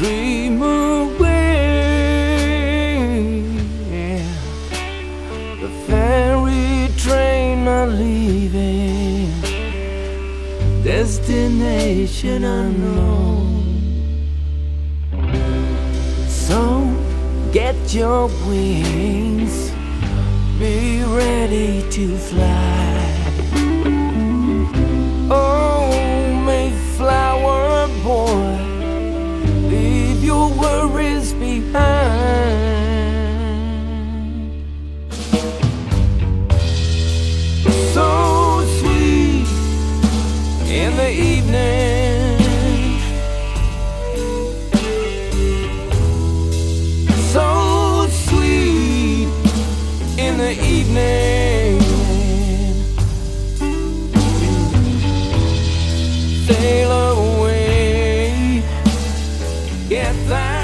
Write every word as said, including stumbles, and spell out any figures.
dream away. The ferry train are leaving, destination unknown. So get your wings, be ready to fly. Oh, Mayflower boy, leave your worries behind. So sweet in the evening, so sweet in the evening. Sail away, get that